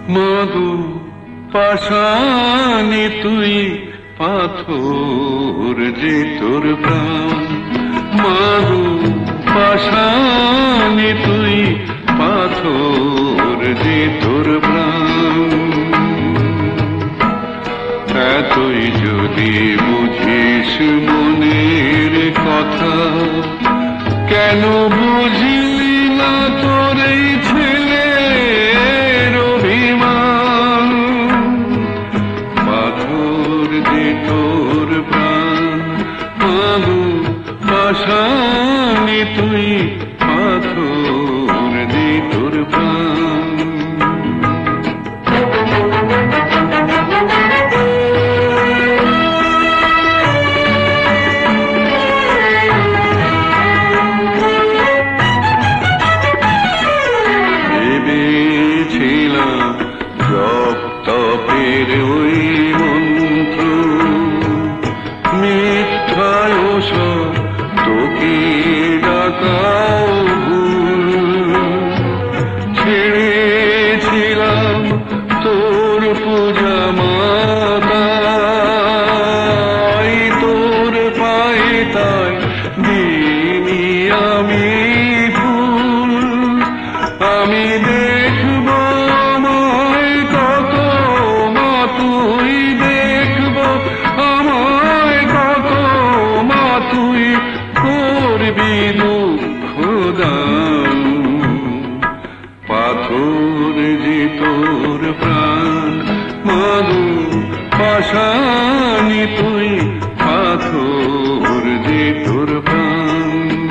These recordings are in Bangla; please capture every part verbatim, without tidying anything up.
মাগো পাষাণে তুই পাথর যে তোর প্রাণ, মাগো পাষাণে তুই পাথর যে তোর প্রাণ। এতই যদি বুঝিস মনের কথা, কেন বুঝলি না তোর এই ছেলের অভিমান? পাথর যে তোর প্রাণ, মাগো পাষাণে তুই পাথর যে তোর প্রাণ। জপ তপের ওই মন্ত্র মিথ্যায় ওসব তোকে ডাকাও ভুল। ছেড়েছিলাম তোর পূজা মাতাই, তোর পায়ে তাই দিনি আমি ফুল। আমি দেখব আমায় কত মা তুই, দেখব আমায় কত মা তুই, করবি দুঃখ দান। পাথর যে তোর প্রাণ, মাগো পাষাণে তুই পাথর যে তোর প্রাণ।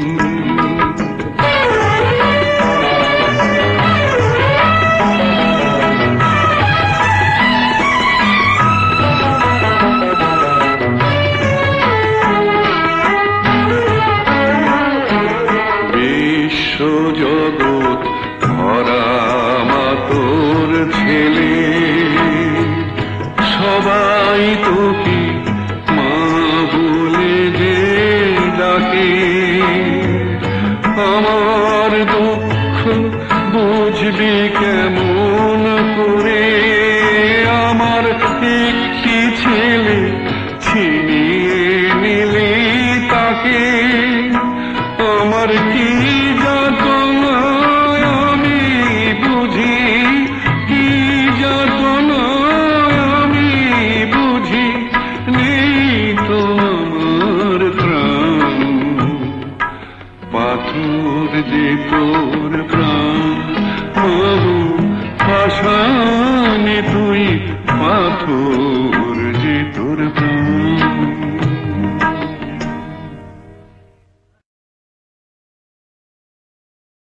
জগৎ ভরা মা তোর ছেলে, সবাই তোকে মা বলে যে ডাকে। আমার দুঃখ বুঝবি কেমন করে, আমার একটি ছেলে ছিনিয়ে নিলি তাকে। আমার কি যাতনা আমি বুঝি, কি যাতনা আমি বুঝি, নেই তো আমার প্রাণ। পাথর যে তোর প্রাণ, মাগো পাষাণে তুই পাথর যে তোর প্রাণ।